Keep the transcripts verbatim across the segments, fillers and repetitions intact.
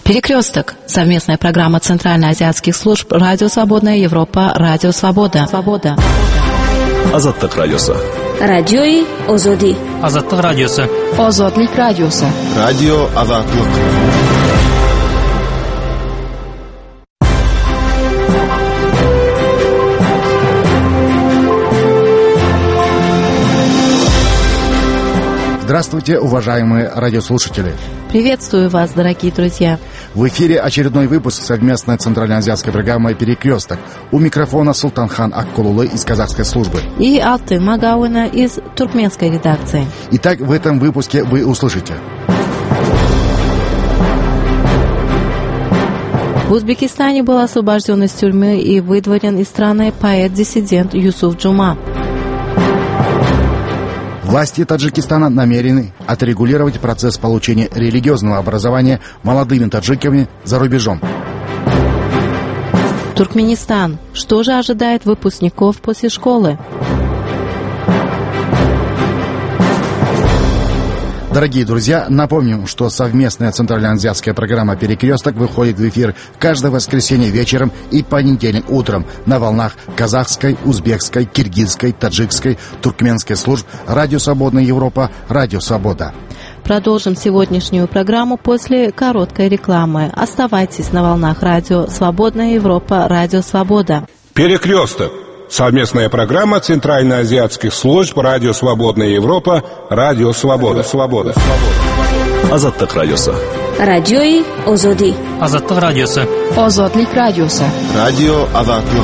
Перекресток. Совместная программа Центральноазиатских служб Радио Свободная Европа, Радио Свобода. Свобода. Азаттык радиосы. Радиои Озоди. Азаттык радиосы. Озодлик радиосы. Радио Азаттык. Здравствуйте, уважаемые радиослушатели. Приветствую вас, дорогие друзья. В эфире очередной выпуск совместной центральноазиатской программы «Перекресток». У микрофона Султанхан Аккулулы из казахской службы. И Алтын Магауина из туркменской редакции. Итак, в этом выпуске вы услышите. В Узбекистане был освобожден из тюрьмы и выдворен из страны поэт-диссидент Юсуф Джума. Власти Таджикистана намерены отрегулировать процесс получения религиозного образования молодыми таджиками за рубежом. Туркменистан. Что же ожидает выпускников после школы? Дорогие друзья, напомним, что совместная центральноазиатская программа «Перекресток» выходит в эфир каждое воскресенье вечером и понедельник утром на волнах казахской, узбекской, киргизской, таджикской, туркменской служб Радио Свободная Европа, Радио Свобода. Продолжим сегодняшнюю программу после короткой рекламы. Оставайтесь на волнах Радио Свободная Европа, Радио Свобода. «Перекресток». Совместная программа Центральноазиатских служб Радио Свободная Европа, Радио Свобода. Свобода. Азаттык радиосы. Радиои Озоди. Азаттык радиосы. Озодлик радиосы. Радио Азаттык.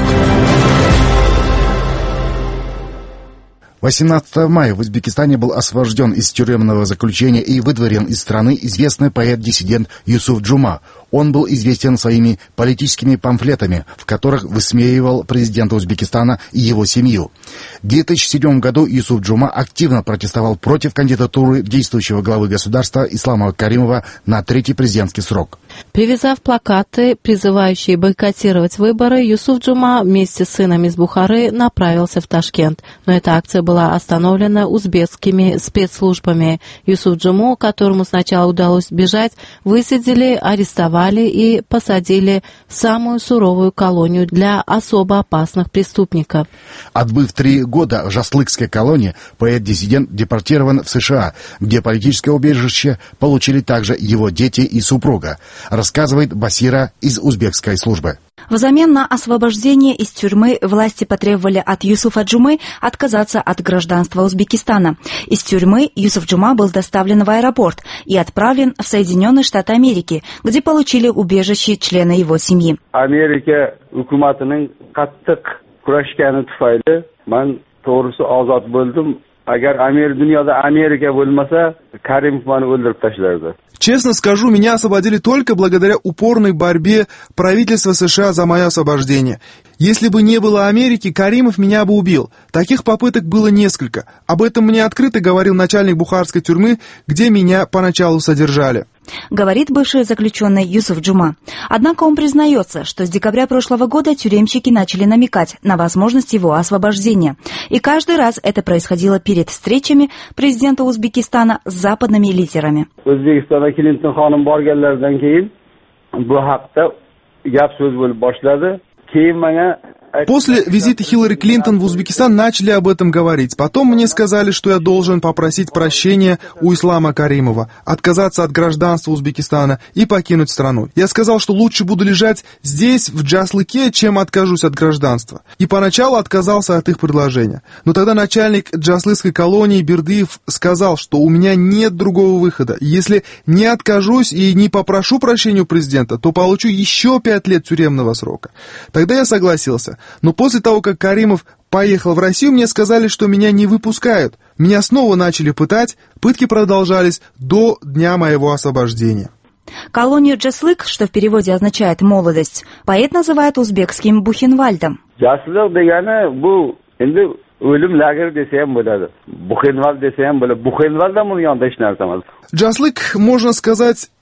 восемнадцатого мая в Узбекистане был освобожден из тюремного заключения и выдворен из страны известный поэт-диссидент Юсуф Джума. Он был известен своими политическими памфлетами, в которых высмеивал президента Узбекистана и его семью. В две тысячи седьмом году Юсуф Джума активно протестовал против кандидатуры действующего главы государства Ислама Каримова на третий президентский срок. Привязав плакаты, призывающие бойкотировать выборы, Юсуф Джума вместе с сыном из Бухары направился в Ташкент. Но эта акция была остановлена узбекскими спецслужбами. Юсуф Джуму, которому сначала удалось бежать, высадили, арестовали и посадили в самую суровую колонию для особо опасных преступников. Отбыв три года в Жаслыкской колонии, поэт-диссидент депортирован в США, где политическое убежище получили также его дети и супруга, рассказывает Басира из узбекской службы. Взамен на освобождение из тюрьмы власти потребовали от Юсуфа Джумы отказаться от гражданства Узбекистана. Из тюрьмы Юсуф Джума был доставлен в аэропорт и отправлен в Соединенные Штаты Америки, где получили убежище члены его семьи. Америка hukumatining qattiq kurashgani tufayli men to'g'risi ozod bo'ldim. Agar Amerika dunyoda Amerika bo'lmasa, Karimov meni o'ldirib tashlardi. Честно скажу, меня освободили только благодаря упорной борьбе правительства США за мое освобождение. Если бы не было Америки, Каримов меня бы убил. Таких попыток было несколько. Об этом мне открыто говорил начальник бухарской тюрьмы, где меня поначалу содержали. Говорит бывший заключенный Юсуф Джума. Однако он признается, что с декабря прошлого года тюремщики начали намекать на возможность его освобождения. И каждый раз это происходило перед встречами президента Узбекистана с западными лидерами. O'zbekistonda Clinton xonim borganlaridan keyin bu haqda gap so'z bo'lib boshladi. Keyin menga После визита Хиллари Клинтон в Узбекистан начали об этом говорить. Потом мне сказали, что я должен попросить прощения у Ислама Каримова, отказаться от гражданства Узбекистана и покинуть страну. Я сказал, что лучше буду лежать здесь, в Джаслыке, чем откажусь от гражданства. И поначалу отказался от их предложения. Но тогда начальник Джаслыкской колонии Бердыев сказал, что у меня нет другого выхода. Если не откажусь и не попрошу прощения у президента, то получу еще пять лет тюремного срока. Тогда я согласился. Но после того, как Каримов поехал в Россию, мне сказали, что меня не выпускают. Меня снова начали пытать, пытки продолжались до дня моего освобождения. Колонию Джаслык, что в переводе означает «молодость», поэт называет узбекским Бухенвальдом. Жаслык деганы бу энди өлүм лагері десе ham bo'ladi. Бухенвальд десе ham bo'ladi. Бухенвальддан муну янында эч нарса эмес. Джаслык, можно сказать,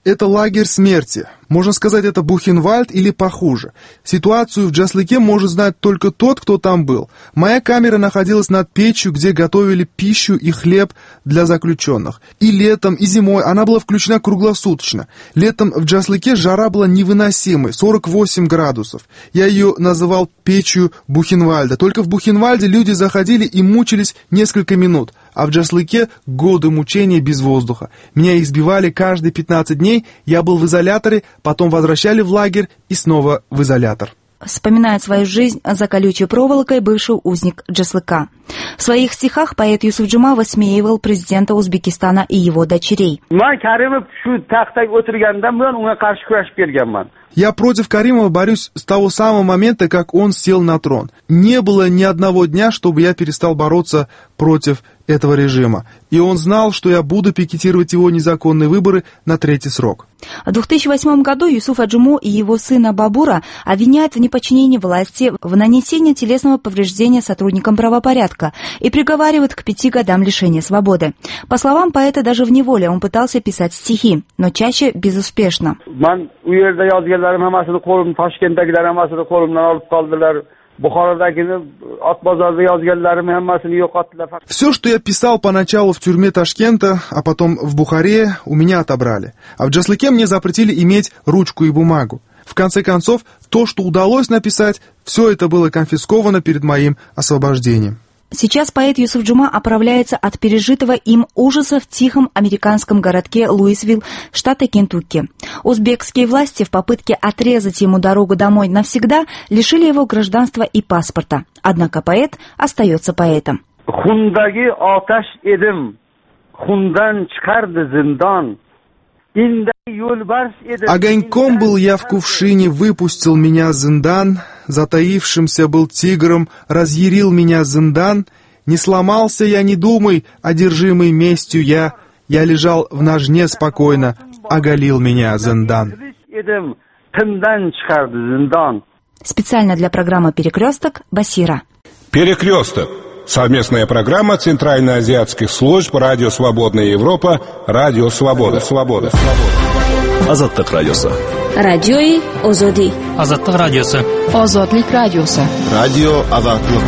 Это лагерь смерти. Можно сказать, это Бухенвальд или похуже. Ситуацию в Джаслыке может знать только тот, кто там был. Моя камера находилась над печью, где готовили пищу и хлеб для заключенных. И летом, и зимой она была включена круглосуточно. Летом в Джаслыке жара была невыносимой, сорок восемь градусов. Я ее называл печью Бухенвальда. Только в Бухенвальде люди заходили и мучились несколько минут, а в Джаслыке годы мучения без воздуха. Меня избивали каждые пятнадцать дней, я был в изоляторе, потом возвращали в лагерь и снова в изолятор. Вспоминает свою жизнь за колючей проволокой бывший узник Джаслыка. В своих стихах поэт Юсуф Джума высмеивал президента Узбекистана и его дочерей. Я против Каримова борюсь с того самого момента, как он сел на трон. Не было ни одного дня, чтобы я перестал бороться против этого режима. И он знал, что я буду пикетировать его незаконные выборы на третий срок. В две тысячи восьмом году Юсуфа Джуму и его сына Бабура обвиняют в неподчинении власти, в нанесении телесного повреждения сотрудникам правопорядка и приговаривают к пяти годам лишения свободы. По словам поэта, даже в неволе он пытался писать стихи, но чаще безуспешно. Все, что я писал поначалу в тюрьме Ташкента, а потом в Бухаре, у меня отобрали. А в Джаслыке мне запретили иметь ручку и бумагу. В конце концов, то, что удалось написать, все это было конфисковано перед моим освобождением. Сейчас поэт Юсуф Джума оправляется от пережитого им ужаса в тихом американском городке Луисвилл, штата Кентукки. Узбекские власти в попытке отрезать ему дорогу домой навсегда лишили его гражданства и паспорта. Однако поэт остается поэтом. Огоньком был я в кувшине, выпустил меня зиндан, затаившимся был тигром, разъярил меня зиндан. Не сломался я, не думай, одержимый местью я, я лежал в ножне спокойно, оголил меня зиндан. Специально для программы «Перекресток» Басира. «Перекресток» — совместная программа Центральноазиатских служб «Радио Свободная Европа», «Радио Свобода». Свобода. Азаттык радиосы. Радиои Озоди. Азаттык радиосы. Озодлик радиосы. Радио Азаттык.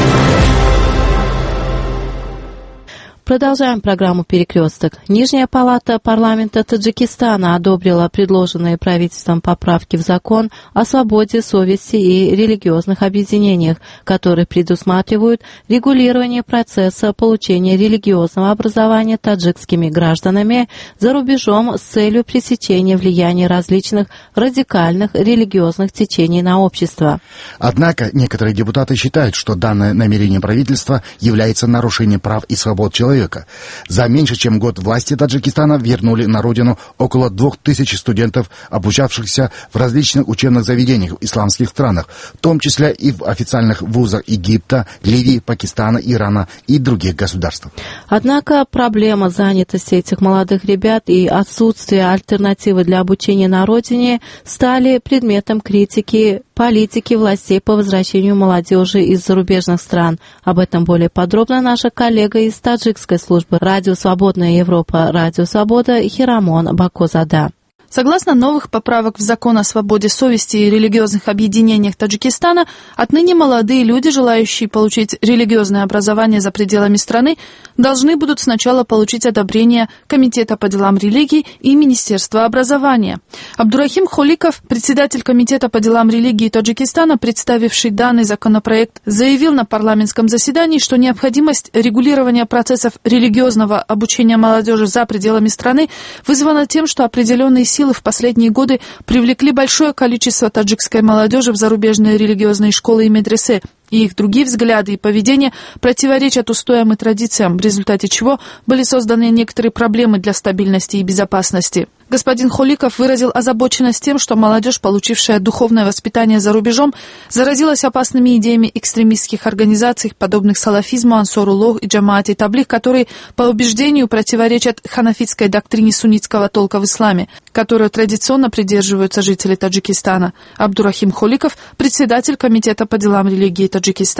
Продолжаем программу «Перекресток». Нижняя палата парламента Таджикистана одобрила предложенные правительством поправки в закон о свободе совести и религиозных объединениях, которые предусматривают регулирование процесса получения религиозного образования таджикскими гражданами за рубежом с целью пресечения влияния различных радикальных религиозных течений на общество. Однако некоторые депутаты считают, что данное намерение правительства является нарушением прав и свобод человека. За меньше чем год власти Таджикистана вернули на родину около двух тысяч студентов, обучавшихся в различных учебных заведениях в исламских странах, в том числе и в официальных вузах Египта, Ливии, Пакистана, Ирана и других государств. Однако проблема занятости этих молодых ребят и отсутствие альтернативы для обучения на родине стали предметом критики политики властей по возвращению молодежи из зарубежных стран. Об этом более подробно наша коллега из таджикской службы «Радио Свободная Европа», «Радио Свобода» Хирамон Бакозада. Согласно новых поправок в закон о свободе совести и религиозных объединениях Таджикистана, отныне молодые люди, желающие получить религиозное образование за пределами страны, должны будут сначала получить одобрение Комитета по делам религий и Министерства образования. Абдурахим Холиков, председатель Комитета по делам религии Таджикистана, представивший данный законопроект, заявил на парламентском заседании, что необходимость регулирования процессов религиозного обучения молодежи за пределами страны вызвана тем, что определенные силы в последние годы привлекли большое количество таджикской молодежи в зарубежные религиозные школы и медресе, и их другие взгляды и поведение противоречат устоям и традициям, в результате чего были созданы некоторые проблемы для стабильности и безопасности. Господин Холиков выразил озабоченность тем, что молодежь, получившая духовное воспитание за рубежом, заразилась опасными идеями экстремистских организаций, подобных салафизму, Ансоруллох и Джамаати Таблих, которые, по убеждению, противоречат ханафитской доктрине суннитского толка в исламе, которую традиционно придерживаются жители Таджикистана. Абдурахим Холиков, председатель Комитета по делам религии Таджикистана.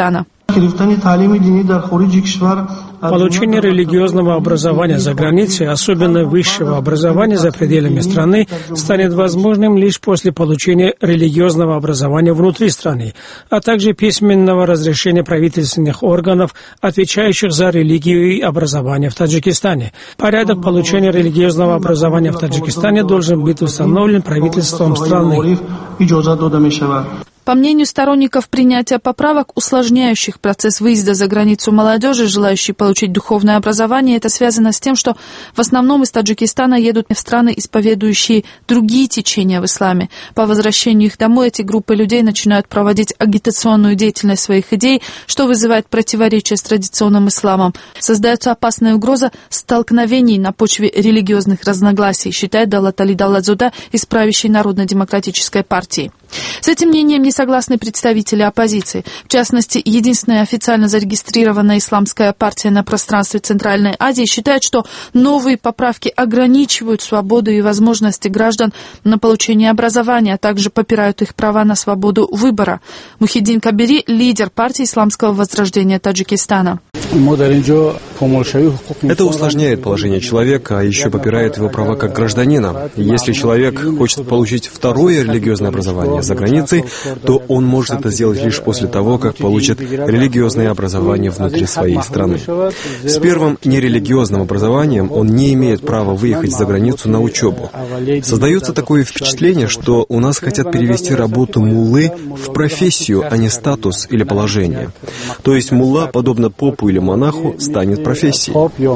Получение религиозного образования за границей, особенно высшего образования за пределами страны, станет возможным лишь после получения религиозного образования внутри страны, а также письменного разрешения правительственных органов, отвечающих за религию и образование в Таджикистане. Порядок получения религиозного образования в Таджикистане должен быть установлен правительством страны. По мнению сторонников принятия поправок, усложняющих процесс выезда за границу молодежи, желающей получить духовное образование, это связано с тем, что в основном из Таджикистана едут в страны, исповедующие другие течения в исламе. По возвращению их домой эти группы людей начинают проводить агитационную деятельность своих идей, что вызывает противоречие с традиционным исламом. Создается опасная угроза столкновений на почве религиозных разногласий, считает Даллат Али Даллатзода из правящей Народно-демократической партии. С этим мнением не согласны представители оппозиции. В частности, единственная официально зарегистрированная исламская партия на пространстве Центральной Азии считает, что новые поправки ограничивают свободу и возможности граждан на получение образования, а также попирают их права на свободу выбора. Мухиддин Кабири – лидер партии исламского возрождения Таджикистана. Это усложняет положение человека, а еще попирает его права как гражданина. Если человек хочет получить второе религиозное образование за границей, то он может это сделать лишь после того, как получит религиозное образование внутри своей страны. С первым нерелигиозным образованием он не имеет права выехать за границу на учебу. Создается такое впечатление, что у нас хотят перевести работу муллы в профессию, а не статус или положение. То есть мулла, подобно попу или монаху, станет профессией.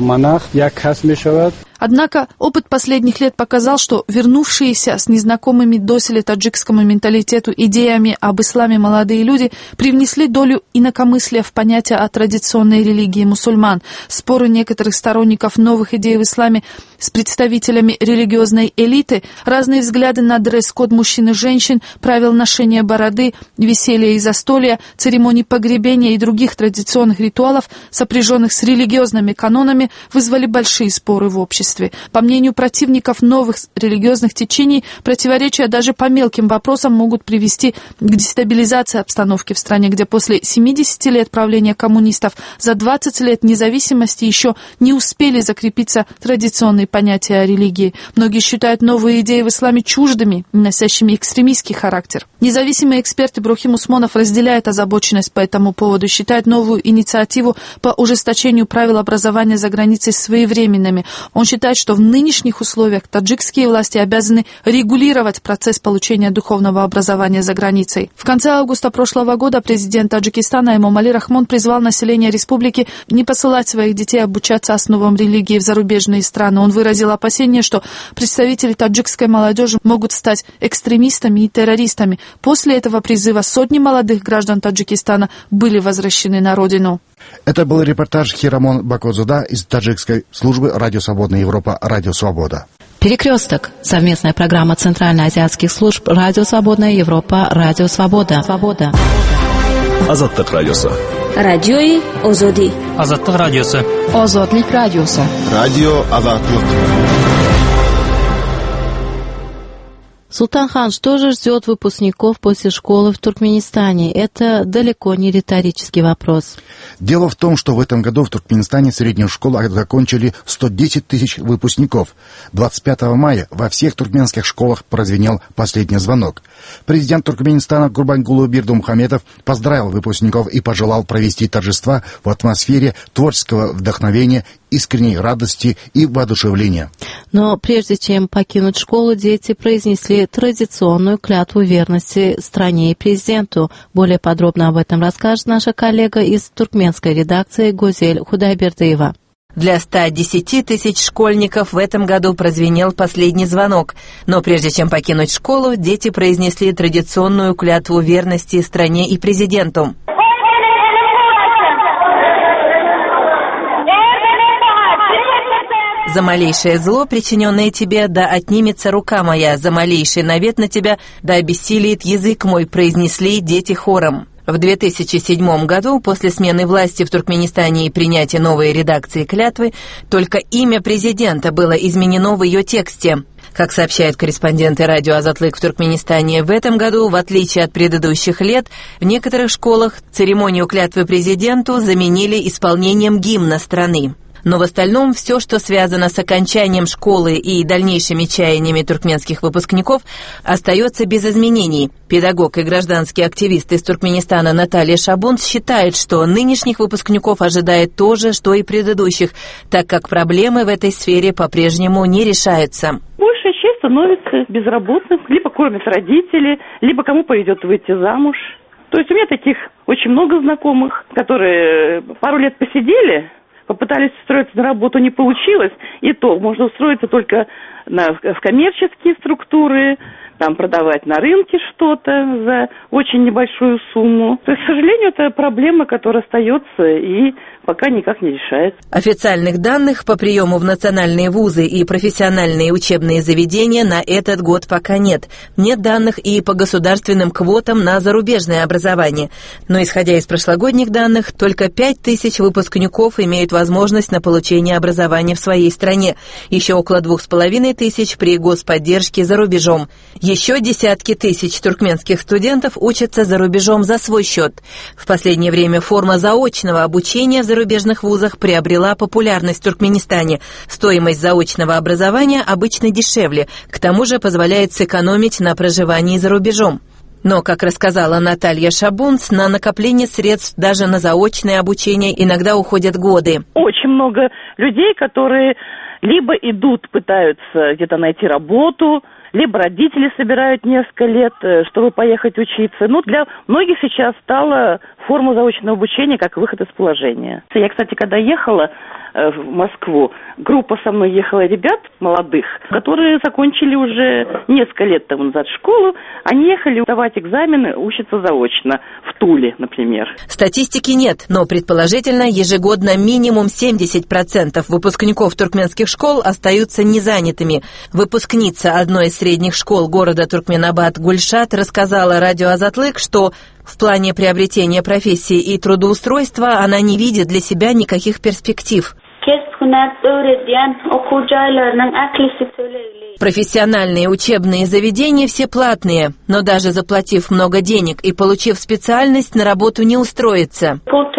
Однако опыт последних лет показал, что вернувшиеся с незнакомыми доселе таджикскому менталитету идеями об исламе молодые люди привнесли долю инакомыслия в понятие о традиционной религии мусульман. Споры некоторых сторонников новых идей в исламе с представителями религиозной элиты, разные взгляды на дресс-код мужчин и женщин, правил ношения бороды, веселья и застолья, церемоний погребения и других традиционных ритуалов, сопряженных с религиозными канонами, вызвали большие споры в обществе. По мнению противников новых религиозных течений, противоречия даже по мелким вопросам могут привести к дестабилизации обстановки в стране, где после семидесяти лет правления коммунистов за двадцать лет независимости еще не успели закрепиться традиционные понятия о религии. Многие считают новые идеи в исламе чуждыми, носящими экстремистский характер. Независимый эксперт Иброхим Усмонов разделяет озабоченность по этому поводу, считает новую инициативу по ужесточению правил образования за границей своевременными. Он считает, что в нынешних условиях таджикские власти обязаны регулировать процесс получения духовного образования за границей. В конце августа прошлого года президент Таджикистана Эмом Али Рахмон призвал население республики не посылать своих детей обучаться основам религии в зарубежные страны. Он выразил опасение, что представители таджикской молодежи могут стать экстремистами и террористами. После этого призыва сотни молодых граждан Таджикистана были возвращены на родину. Это был репортаж Хирамон Бакозуда из таджикской службы «Радио Свободная Европа», «Радио Свобода». «Перекресток» — совместная программа Центральноазиатских служб «Радио Свободная Европа», «Радио Свобода». Свобода. Азаттык радиосы. Радиои Озоди. Азаттык радиосы. Озодлик радиосы. Радио Азаттык. Султанхан, что же ждет выпускников после школы в Туркменистане? Это далеко не риторический вопрос. Дело в том, что в этом году в Туркменистане среднюю школу закончили сто десять тысяч выпускников. двадцать пятого мая во всех туркменских школах прозвенел последний звонок. Президент Туркменистана Гурбангулы Бердымухамедов поздравил выпускников и пожелал провести торжества в атмосфере творческого вдохновения, искренней радости и воодушевления. Но прежде чем покинуть школу, дети произнесли традиционную клятву верности стране и президенту. Более подробно об этом расскажет наша коллега из туркменской редакции Гузель Худайбердиева. Для ста десяти тысяч школьников в этом году прозвенел последний звонок. Но прежде чем покинуть школу, дети произнесли традиционную клятву верности стране и президенту. «За малейшее зло, причиненное тебе, да отнимется рука моя, за малейший навет на тебя, да обессилит язык мой», произнесли дети хором. В две тысячи седьмом году, после смены власти в Туркменистане и принятия новой редакции клятвы, только имя президента было изменено в ее тексте. Как сообщают корреспонденты радио «Азатлык» в Туркменистане, в этом году, в отличие от предыдущих лет, в некоторых школах церемонию клятвы президенту заменили исполнением гимна страны. Но в остальном все, что связано с окончанием школы и дальнейшими чаяниями туркменских выпускников, остается без изменений. Педагог и гражданский активист из Туркменистана Наталья Шабунц считает, что нынешних выпускников ожидает то же, что и предыдущих, так как проблемы в этой сфере по-прежнему не решаются. Большая часть становится безработным, либо кормят родители, либо кому повезет выйти замуж. То есть у меня таких очень много знакомых, которые пару лет посидели, попытались устроиться на работу, не получилось, и то можно устроиться только на, в коммерческие структуры, там продавать на рынке что-то за очень небольшую сумму. То есть, к сожалению, это проблема, которая остается и пока никак не решается. Официальных данных по приему в национальные вузы и профессиональные учебные заведения на этот год пока нет. Нет данных и по государственным квотам на зарубежное образование. Но, исходя из прошлогодних данных, только пять тысяч выпускников имеют возможность на получение образования в своей стране. Еще около двух с половиной тысяч при господдержке за рубежом. Еще десятки тысяч туркменских студентов учатся за рубежом за свой счет. В последнее время форма заочного обучения в зарубежных вузах приобрела популярность в Туркменистане. Стоимость заочного образования обычно дешевле, к тому же позволяет сэкономить на проживании за рубежом. Но, как рассказала Наталья Шабунц, на накопление средств даже на заочное обучение иногда уходят годы. Очень много людей, которые либо идут, пытаются где-то найти работу, либо родители собирают несколько лет, чтобы поехать учиться. Ну, для многих сейчас стала форма заочного обучения как выход из положения. Я, кстати, когда ехала в Москву, группа со мной ехала ребят молодых, которые закончили уже несколько лет тому назад школу. Они ехали сдавать экзамены, учиться заочно, в Туле, например. Статистики нет, но предположительно ежегодно минимум семьдесят процентов выпускников туркменских школ остаются незанятыми. Выпускница одной из средних школ города Туркменабад Гульшат рассказала радио «Азатлык», что в плане приобретения профессии и трудоустройства она не видит для себя никаких перспектив. Профессиональные учебные заведения все платные, но даже заплатив много денег и получив специальность, на работу не устроиться.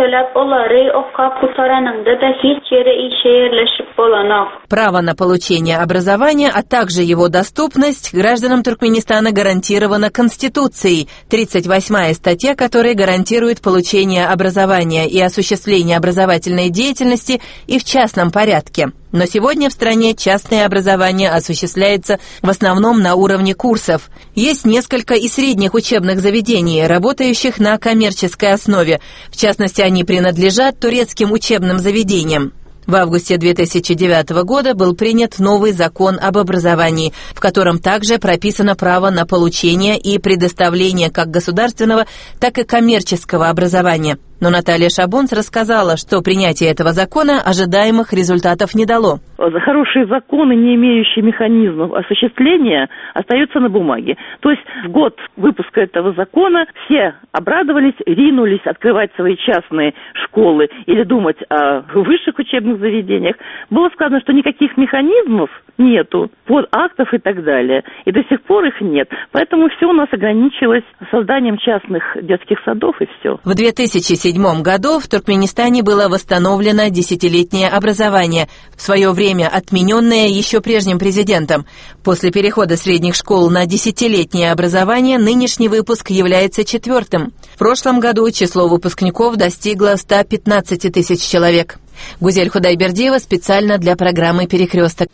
Право на получение образования, а также его доступность гражданам Туркменистана гарантировано Конституцией, тридцать восьмая статья которой гарантирует получение образования и осуществление образовательной деятельности и в частном порядке. Но сегодня в стране частное образование осуществляется в основном на уровне курсов. Есть несколько и средних учебных заведений, работающих на коммерческой основе. В частности, они принадлежат турецким учебным заведениям. В августе две тысячи девятого года был принят новый закон об образовании, в котором также прописано право на получение и предоставление как государственного, так и коммерческого образования. Но Наталья Шабунц рассказала, что принятие этого закона ожидаемых результатов не дало. Хорошие законы, не имеющие механизмов осуществления, остаются на бумаге. То есть в год выпуска этого закона все обрадовались, ринулись открывать свои частные школы или думать о высших учебных заведениях. Было сказано, что никаких механизмов нету, под актов и так далее. И до сих пор их нет. Поэтому все у нас ограничилось созданием частных детских садов и все. В две тысячи седьмом году в Туркменистане было восстановлено десятилетнее образование, в свое время отмененное еще прежним президентом. После перехода средних школ на десятилетнее образование нынешний выпуск является четвертым. В прошлом году число выпускников достигло ста пятнадцати тысяч человек. Гузель Худайбердиева специально для программы «Перекресток».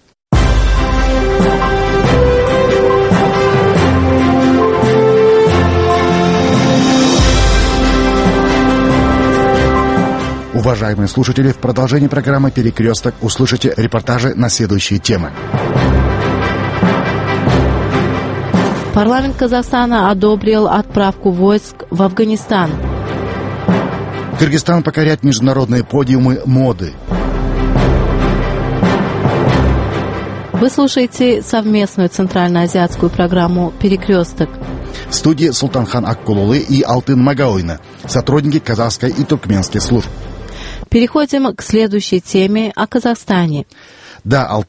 Уважаемые слушатели, в продолжении программы «Перекресток» услышите репортажи на следующие темы. Парламент Казахстана одобрил отправку войск в Афганистан. Кыргызстан покоряет международные подиумы моды. Вы слушаете совместную центральноазиатскую программу «Перекресток». В студии Султанхан Аккулулы и Алтын Магауина, сотрудники казахской и туркменской служб. Переходим к следующей теме о Казахстане. Да, Алтын,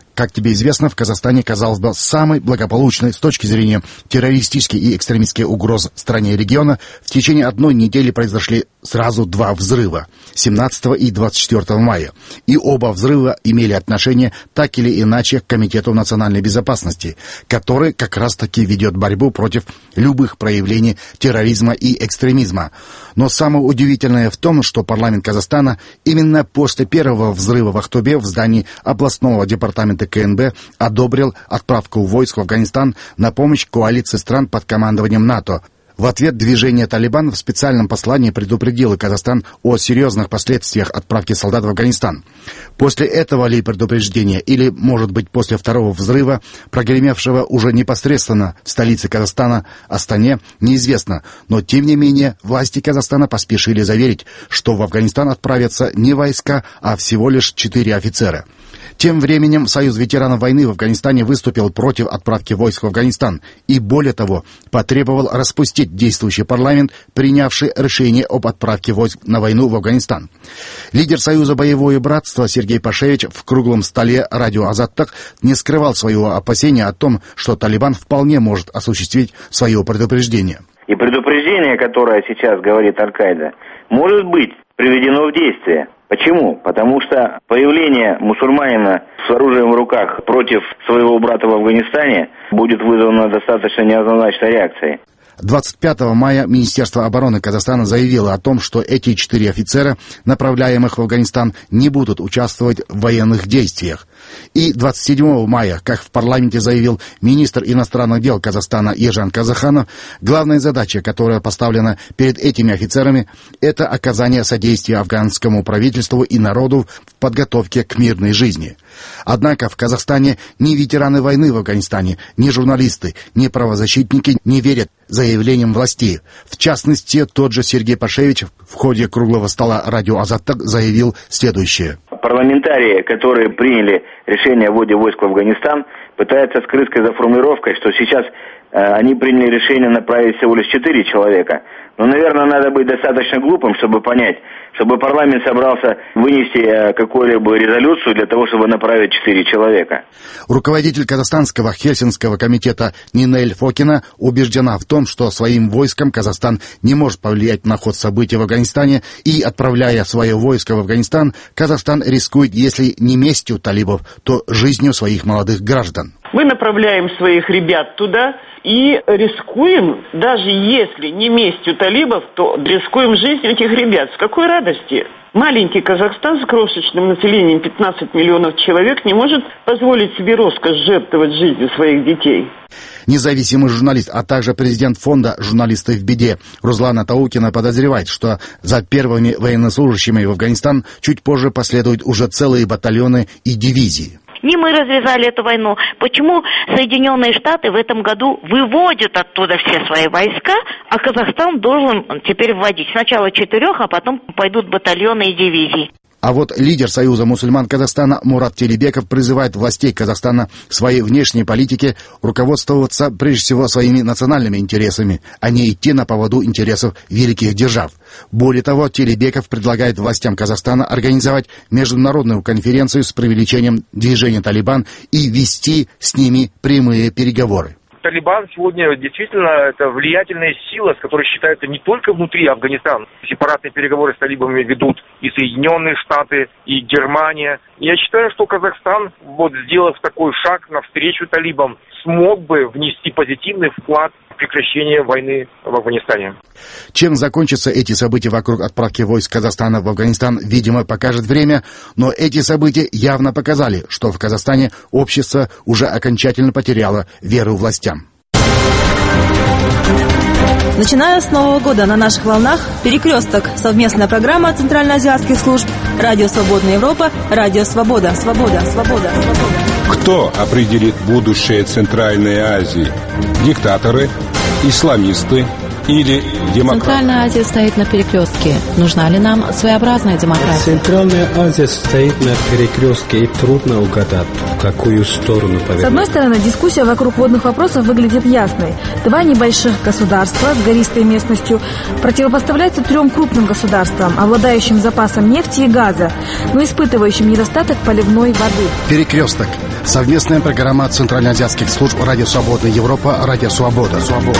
Как тебе известно, в Казахстане, казалось бы, самой благополучной с точки зрения террористических и экстремистских угроз стране и региона, в течение одной недели произошли сразу два взрыва — семнадцатого и двадцать четвёртого мая. И оба взрыва имели отношение так или иначе к Комитету национальной безопасности, который как раз-таки ведет борьбу против любых проявлений терроризма и экстремизма. Но самое удивительное в том, что парламент Казахстана именно после первого взрыва в Ахтубе в здании областного департамента ка эн бэ одобрил отправку войск в Афганистан на помощь коалиции стран под командованием НАТО. В ответ движение «Талибан» в специальном послании предупредило Казахстан о серьезных последствиях отправки солдат в Афганистан. После этого ли предупреждения, или, может быть, после второго взрыва, прогремевшего уже непосредственно в столице Казахстана, Астане, неизвестно. Но, тем не менее, власти Казахстана поспешили заверить, что в Афганистан отправятся не войска, а всего лишь четыре офицера. Тем временем Союз ветеранов войны в Афганистане выступил против отправки войск в Афганистан и, более того, потребовал распустить действующий парламент, принявший решение об отправке войск на войну в Афганистан. Лидер Союза «Боевое братство» Сергей Пашевич в круглом столе радио «Азаттык» не скрывал своего опасения о том, что Талибан вполне может осуществить свое предупреждение. И предупреждение, которое сейчас говорит Аль-Каида, может быть приведено в действие. Почему? Потому что появление мусульманина с оружием в руках против своего брата в Афганистане будет вызвано достаточно неоднозначной реакцией. двадцать пятого мая Министерство обороны Казахстана заявило о том, что эти четыре офицера, направляемых в Афганистан, не будут участвовать в военных действиях. И двадцать седьмого мая, как в парламенте заявил министр иностранных дел Казахстана Ержан Казаханов, главная задача, которая поставлена перед этими офицерами, это оказание содействия афганскому правительству и народу в подготовке к мирной жизни. Однако в Казахстане ни ветераны войны в Афганистане, ни журналисты, ни правозащитники не верят заявлениям властей. В частности, тот же Сергей Пашевич в ходе круглого стола радио «Азаттык» заявил следующее. Парламентарии, которые приняли решение о вводе войск в Афганистан, пытаются скрыть за формулировкой, что сейчас э, они приняли решение направить всего лишь четыре человека. Но, наверное, надо быть достаточно глупым, чтобы понять, чтобы парламент собрался вынести э, какую-либо резолюцию для того, чтобы направить четыре человека. Руководитель Казахстанского Хельсинского комитета Нинель Фокина убеждена в том, что своим войском Казахстан не может повлиять на ход событий в Афганистане, и, отправляя свое войско в Афганистан, Казахстан рискует, если не местью талибов, то жизнью своих молодых граждан. Мы направляем своих ребят туда и рискуем, даже если не местью талибов, то рискуем жизнью этих ребят. С какой радости? Маленький Казахстан с крошечным населением пятнадцать миллионов человек не может позволить себе роскошь жертвовать жизнью своих детей. Независимый журналист, а также президент фонда «Журналисты в беде» Руслана Таукина подозревает, что за первыми военнослужащими в Афганистан чуть позже последуют уже целые батальоны и дивизии. Не мы развязали эту войну. Почему Соединенные Штаты в этом году выводят оттуда все свои войска, а Казахстан должен теперь вводить сначала четырех, а потом пойдут батальоны и дивизии? А вот лидер Союза мусульман Казахстана Мурат Телебеков призывает властей Казахстана в своей внешней политике руководствоваться прежде всего своими национальными интересами, а не идти на поводу интересов великих держав. Более того, Телебеков предлагает властям Казахстана организовать международную конференцию с привлечением движения «Талибан» и вести с ними прямые переговоры. Талибан сегодня действительно это влиятельная сила, с которой считается не только внутри Афганистана. Сепаратные переговоры с талибами ведут и Соединенные Штаты, и Германия. Я считаю, что Казахстан, вот сделав такой шаг навстречу талибам, смог бы внести позитивный вклад в прекращение войны в Афганистане. Чем закончатся эти события вокруг отправки войск Казахстана в Афганистан, видимо, покажет время, но эти события явно показали, что в Казахстане общество уже окончательно потеряло веру властям. Начиная с Нового года на наших волнах «Перекресток» — совместная программа центральноазиатских служб «Радио Свободная Европа», «Радио Свобода», «Свобода», «Свобода», «Свобода». Кто определит будущее Центральной Азии? Диктаторы, исламисты или демократ? Центральная Азия стоит на перекрестке. Нужна ли нам своеобразная демократия? Центральная Азия стоит на перекрестке, и трудно угадать, в какую сторону повернуть. С одной стороны, дискуссия вокруг водных вопросов выглядит ясной. Два небольших государства с гористой местностью противопоставляются трем крупным государствам, обладающим запасом нефти и газа, но испытывающим недостаток поливной воды. Перекресток. Совместная программа центральноазиатских служб «Радио Свободная Европа», «Радио Свобода». Свобода.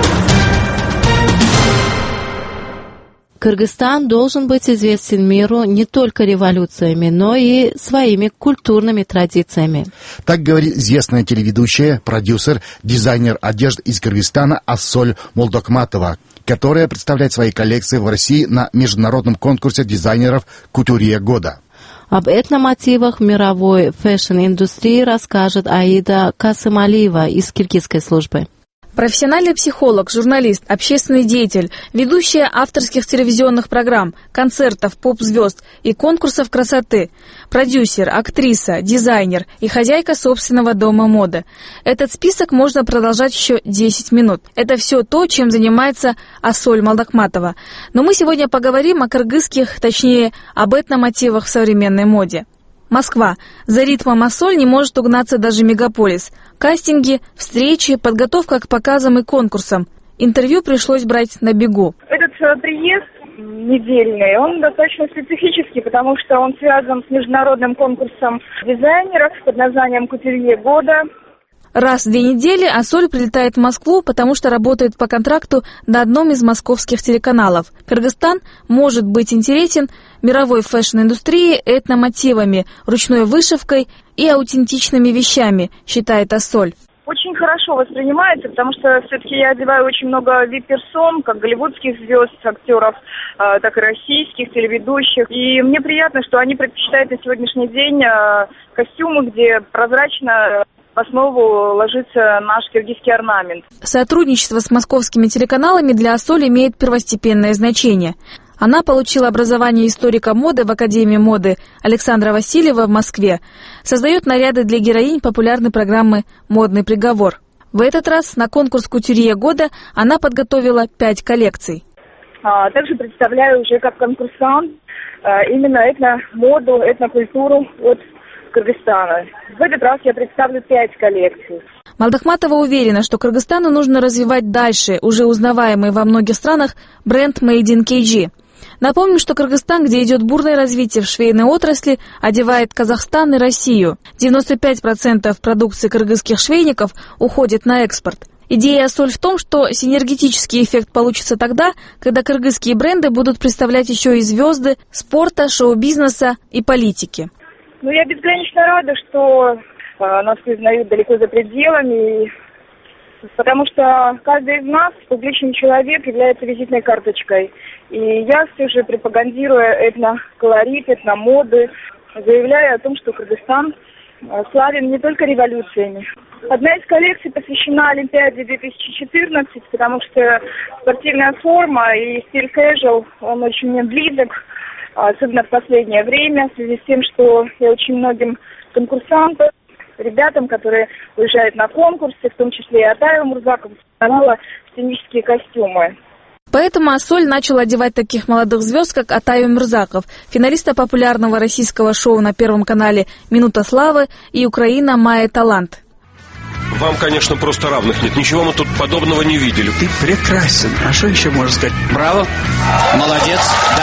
Кыргызстан должен быть известен миру не только революциями, но и своими культурными традициями. Так говорит известная телеведущая, продюсер, дизайнер одежды из Кыргызстана Ассоль Молдокматова, которая представляет свои коллекции в России на международном конкурсе дизайнеров «Кутюрье года». Об этномотивах мировой фэшн-индустрии расскажет Аида Касымалиева из киргизской службы. Профессиональный психолог, журналист, общественный деятель, ведущая авторских телевизионных программ, концертов, поп-звезд и конкурсов красоты, продюсер, актриса, дизайнер и хозяйка собственного дома моды. Этот список можно продолжать еще десять минут. Это все то, чем занимается Ассоль Молдокматова. Но мы сегодня поговорим о кыргызских, точнее, об этномотивах в современной моде. Москва. За ритмом Ассоль не может угнаться даже мегаполис. Кастинги, встречи, подготовка к показам и конкурсам. Интервью пришлось брать на бегу. Этот приезд недельный, он достаточно специфический, потому что он связан с международным конкурсом дизайнеров под названием «Кутюрье года». Раз в две недели Ассоль прилетает в Москву, потому что работает по контракту на одном из московских телеканалов. Кыргызстан может быть интересен мировой фэшн-индустрии этномотивами, ручной вышивкой и аутентичными вещами, считает Ассоль. Очень хорошо воспринимается, потому что все-таки я одеваю очень много вип-персон, как голливудских звезд, актеров, так и российских, телеведущих. И мне приятно, что они предпочитают на сегодняшний день костюмы, где прозрачно в основу ложится наш киргизский орнамент. Сотрудничество с московскими телеканалами для Ассоль имеет первостепенное значение. Она получила образование историка моды в Академии моды Александра Васильева в Москве. Создает наряды для героинь популярной программы «Модный приговор». В этот раз на конкурс «Кутюрье года» она подготовила пять коллекций. А, также представляю уже как конкурсант а, именно этномоду, этнокультуру от Кыргызстана. В этот раз я представлю пять коллекций. Молдокматова уверена, что Кыргызстану нужно развивать дальше уже узнаваемый во многих странах бренд Made in кей джи. Напомним, что Кыргызстан, где идет бурное развитие в швейной отрасли, одевает Казахстан и Россию. девяносто пять процентов продукции кыргызских швейников уходит на экспорт. Идея Ассоль в том, что синергетический эффект получится тогда, когда кыргызские бренды будут представлять еще и звезды спорта, шоу-бизнеса и политики. Ну, я безгранично рада, что э, нас признают далеко за пределами, и, потому что каждый из нас, публичный человек, является визитной карточкой. И я все же, пропагандируя этноколорит, этномоды, заявляю о том, что Кыргызстан э, славен не только революциями. Одна из коллекций посвящена Олимпиаде две тысячи четырнадцать, потому что спортивная форма и стиль casual, он очень мне близок. Особенно в последнее время, в связи с тем, что я очень многим конкурсантам, ребятам, которые уезжают на конкурсы, в том числе и Атаю Мурзакову, давала сценические костюмы. Поэтому Ассоль начала одевать таких молодых звезд, как Атаю Мурзаков, финалиста популярного российского шоу на Первом канале «Минута славы» и «Украина. Майя Талант». Вам, конечно, просто равных нет. Ничего мы тут подобного не видели. Ты прекрасен. А что еще можно сказать? Браво. Молодец. Да.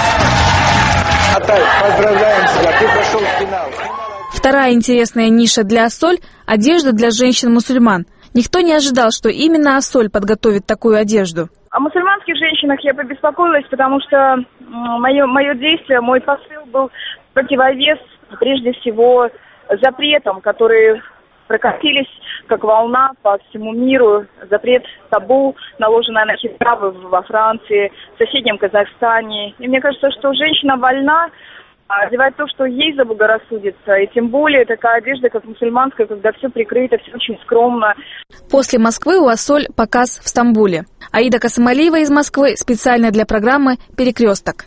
Атай, поздравляем тебя. Ты прошел в финал. Вторая интересная ниша для Ассоль – одежда для женщин-мусульман. Никто не ожидал, что именно Ассоль подготовит такую одежду. О мусульманских женщинах я побеспокоилась, потому что мое, мое действие, мой посыл был противовес, прежде всего, запретам, которые прокатились как волна по всему миру. Запрет табу, наложенный на хиджабы во Франции, в соседнем Казахстане. И мне кажется, что женщина вольна одевать то, что ей заблагорассудится. И тем более такая одежда, как мусульманская, когда все прикрыто, все очень скромно. После Москвы у Ассоль показ в Стамбуле. Аида Касымалиева из Москвы специально для программы «Перекресток».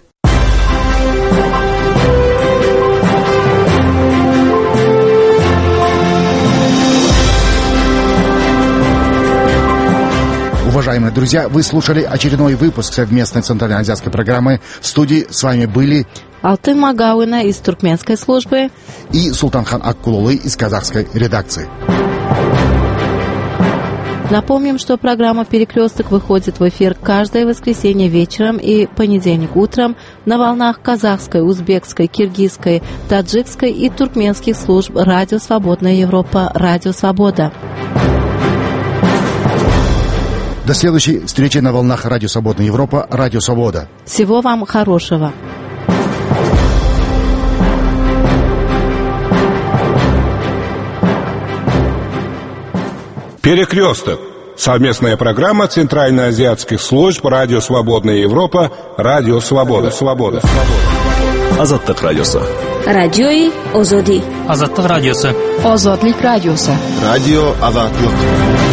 В Уважаемые друзья, вы слушали очередной выпуск совместной центральноазиатской программы. В студии с вами были Алтын Магауина из туркменской службы и Султанхан Аккулулы из казахской редакции. Напомним, что программа «Перекресток» выходит в эфир каждое воскресенье вечером и понедельник утром на волнах казахской, узбекской, киргизской, таджикской и туркменских служб «Радио Свободная Европа», «Радио Свобода». До следующей встречи на волнах Радио Свободная Европа, Радио Свобода. Всего вам хорошего. Перекресток. Совместная программа центральноазиатских служб Радио Свободная Европа, Радио Свобода. Свобода. Азаттык радиосы. Радиои Озоди. Азаттык радиосы. Озодлик радиосы. Радио Азаттык.